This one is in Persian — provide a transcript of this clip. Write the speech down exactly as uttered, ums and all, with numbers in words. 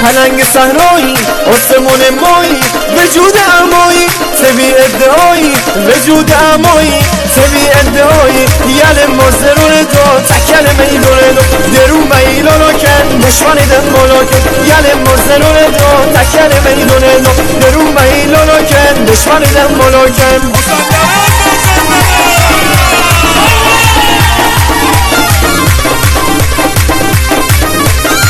پلنگ صحرایی آسمون مایی وجود امایی سوی ادعایی وجود امایی سوی ادعایی یل مزرون تو تکل میلون تو درو میلون کن نشان دن ملاکن یل مزرون تو تکل میلون تو درو میلون کن نشان دن ملاکن